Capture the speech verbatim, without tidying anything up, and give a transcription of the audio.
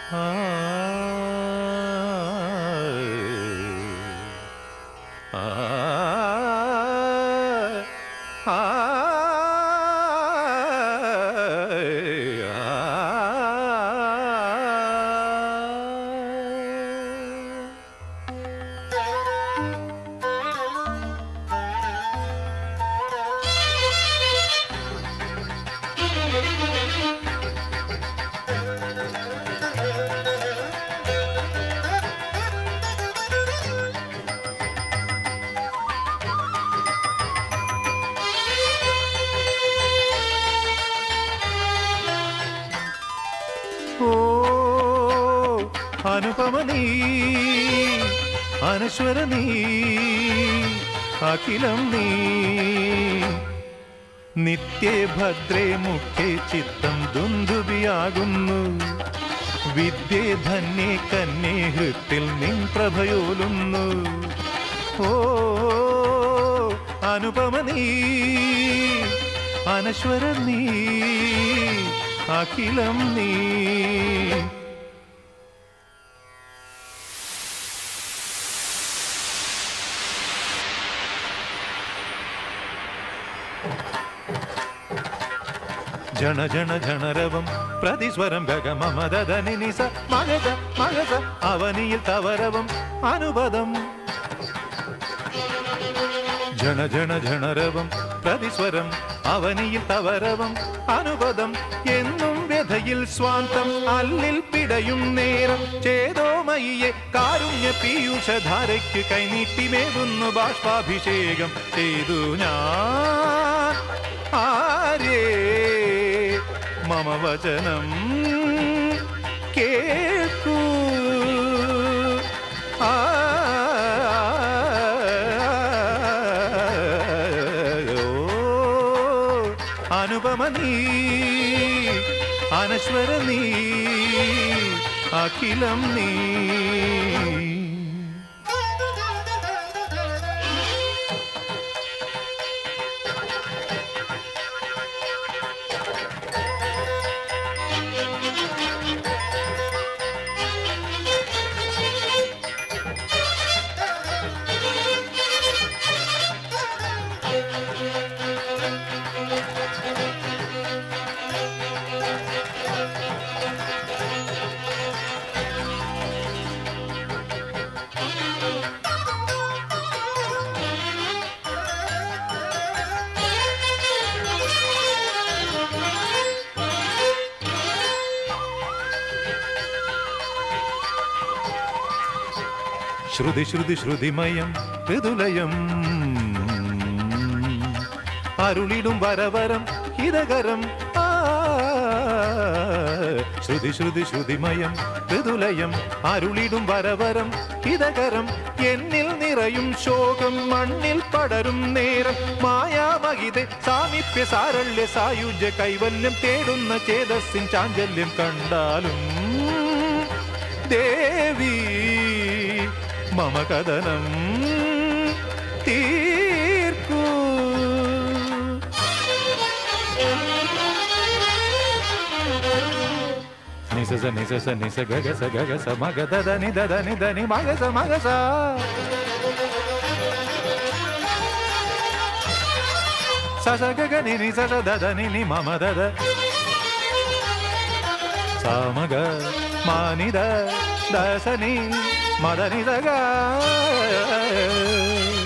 ആ ആ അനുപമനീ അനശ്വര നീ അഖിലം നീ നിത്യേ ഭദ്രേ മുഖ്യേ ചിത്തം ദുന്ദുബിയാകുന്നു വിദ്യേ ധന്യേ കന്യേ ഹൃത്തിൽ നിൻ പ്രഭയോലുന്നു. ഓ അനുപമനീ അനശ്വര നീ അഖിലം നീ. ജണ ജണ ജണരവം പ്രതിസ്വരം ഗഗമമദനി നിസ മഗസ മഗസ അവനിയിൽ തവരവം അനുപദം. ജണ ജണ ജണരവം പ്രതിസ്വരം അവനിയിൽ തവരവം അനുപദം. എന്നും വ്യഥയിൽ സ്വാന്തം അല്ലിൽ പിടയും നേരം ചേതോമയിയെ കാരുണ്യ പീയൂഷധാരയ്ക്ക് കൈനീട്ടിമേകുന്നു ബാഷ്പാഭിഷേകം ചെയ്തു ഞാൻ. ആരേ മമ വചനം കേൾക്കൂ. ആ അനുപമനീ അനശ്വര നീ അഖിലം നീ. ശ്രുതി ശ്രുതി ശ്രുതിമയം മൃദുലയം അരുളിടും വരവരം ഹിതകരം. ആ ശ്രുതി ശ്രുതി ശ്രുതിമയം മൃദുലയം അരുളിടും വരവരം ഹിതകരം. എന്നിൽ നിറയും ശോകം മണ്ണിൽ പടരും നേരം മായാമഹിതേ സാമീപ്യ സാരള്യ സായുജ്യ കൈവല്യം തേടുന്ന ചേതസ്സിൻ ചാഞ്ചല്യം കണ്ടാലും ദേവി മമ കഥനം തീർക്കൂ. നിസ നിസ നിസ ഗഗസ ഗഗസ മഗ ധനി ധനി ധനി മഗസ മഗസ. സസ ഗഗ നി സസ ധനി നി മമ ദദ സമഗ മാനിദ ദസനി മദനി ദഗ.